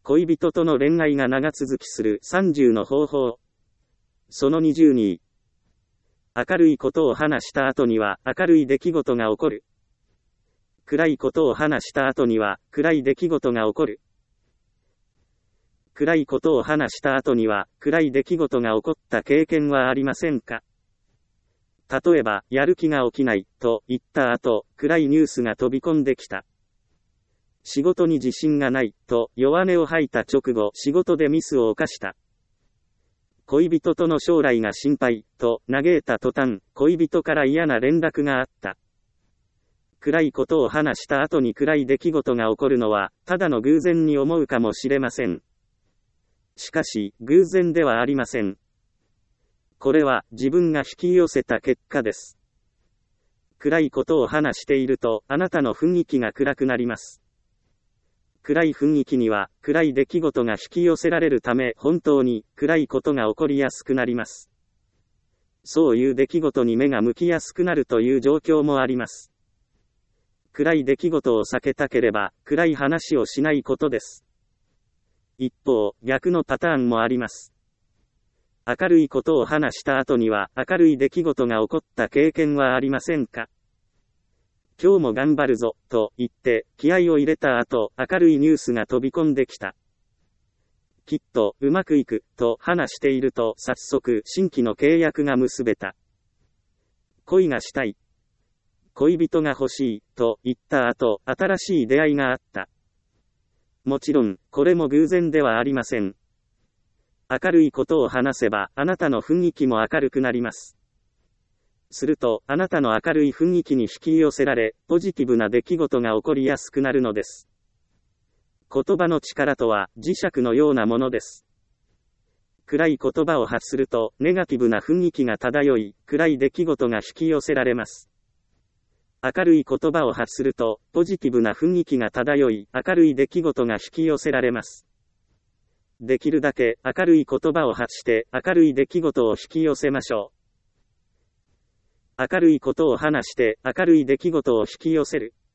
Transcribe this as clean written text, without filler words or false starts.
恋人との恋愛が長続きする30の方法。その22。明るいことを話した後には明るい出来事が起こる。暗いことを話した後には暗い出来事が起こる。暗いことを話した後には暗い出来事が起こった経験はありませんか？例えば、やる気が起きないと言った後、暗いニュースが飛び込んできた。仕事に自信がないと弱音を吐いた直後、仕事でミスを犯した。恋人との将来が心配と嘆いた途端、恋人から嫌な連絡があった。暗いことを話した後に暗い出来事が起こるのは、ただの偶然に思うかもしれません。しかし、偶然ではありません。これは自分が引き寄せた結果です。暗いことを話していると、あなたの雰囲気が暗くなります。暗い雰囲気には、暗い出来事が引き寄せられるため、本当に暗いことが起こりやすくなります。そういう出来事に目が向きやすくなるという状況もあります。暗い出来事を避けたければ、暗い話をしないことです。一方、逆のパターンもあります。明るいことを話した後には、明るい出来事が起こった経験はありませんか？今日も頑張るぞ、と言って、気合を入れた後、明るいニュースが飛び込んできた。きっと、うまくいく、と話していると、早速、新規の契約が結べた。恋がしたい。恋人が欲しい、と言った後、新しい出会いがあった。もちろん、これも偶然ではありません。明るいことを話せば、あなたの雰囲気も明るくなります。すると、あなたの明るい雰囲気に引き寄せられ、ポジティブな出来事が起こりやすくなるのです。言葉の力とは、磁石のようなものです。暗い言葉を発すると、ネガティブな雰囲気が漂い、暗い出来事が引き寄せられます。明るい言葉を発すると、ポジティブな雰囲気が漂い、明るい出来事が引き寄せられます。できるだけ明るい言葉を発して明るい出来事を引き寄せましょう。明るいことを話して明るい出来事を引き寄せる。